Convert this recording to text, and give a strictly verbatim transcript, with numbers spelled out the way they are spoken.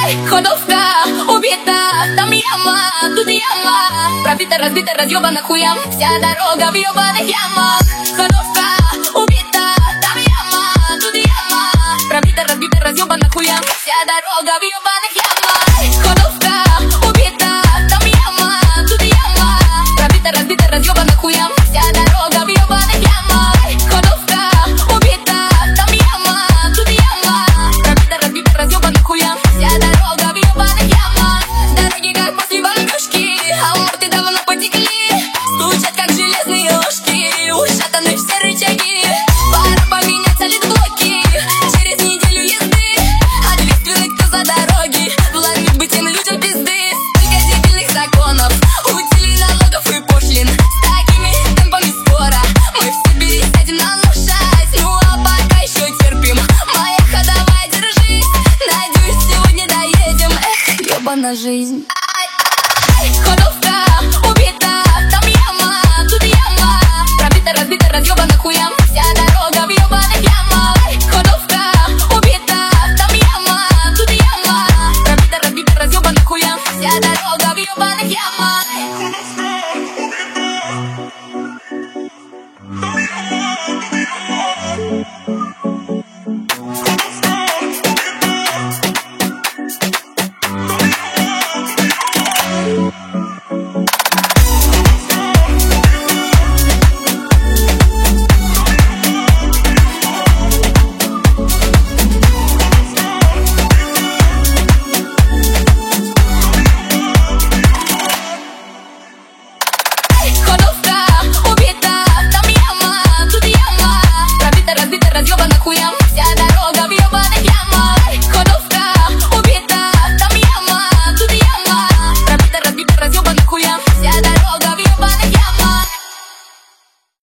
Ходовка убита, там яма, тут яма, пробита, разбита, разъебана хуям, вся дорога в ебаных ямах. Ходовка убита, там яма, тут яма, пробита, разбита, разъебана хуям, вся дорога в ебаных ямах. Ходовка убита, там яма, тут яма, пробита, разбита, разъебана хуям, вся дорога в ебаных ямах. Ходовка убита, там яма, тут яма, пробита, разбита, разъебана хуям, вся дорога в ебаных ямах. Дороги как после бомбежки, а морды давно потекли, стучат как железные ложки, ушатаны все рычаги. Пора поменять солидблоки, через неделю езды ответственный кто за дороги, вломит бы тем людям пизды. Столько дебильных законов, утили налогов и пошлин, с такими темпами скоро мы все пересядем на лошадь. Ну а пока еще терпим, моя ходовая, держись, надеюсь сегодня доедем. Эх, ебана жизнь. Ходовка убита, там яма, тут яма, пробита, разбита, разъебана хуям, вся дорога в ебаных ямах.